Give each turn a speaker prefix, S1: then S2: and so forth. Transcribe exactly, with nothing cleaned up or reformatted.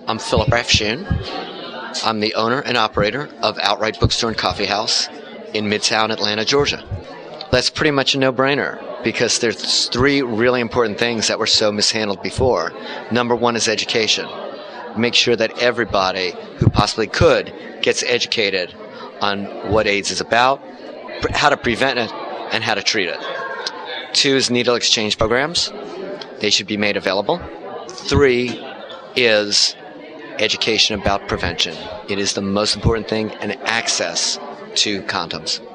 S1: I'm Philip Rafshoon. I'm the owner and operator of Outright Bookstore and Coffee House in Midtown Atlanta, Georgia. That's pretty much a no-brainer because there's three really important things that were so mishandled before. Number one is education. Make sure that everybody who possibly could gets educated on what AIDS is about, how to prevent it, and how to treat it. Two is needle exchange programs. They should be made available. Three is education about prevention. It is the most important thing, and access to condoms.